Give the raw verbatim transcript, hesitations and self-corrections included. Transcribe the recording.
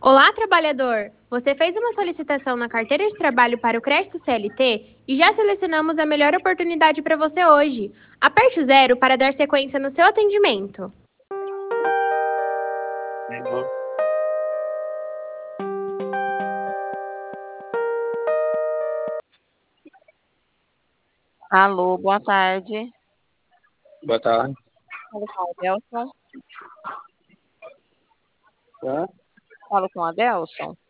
Olá, trabalhador! Você fez uma solicitação na carteira de trabalho para o crédito C L T e já selecionamos a melhor oportunidade para você hoje. Aperte o zero para dar sequência no seu atendimento. Alô, boa tarde. Boa tarde. Falo com a Adelson. Tá? Falo com a Adelson.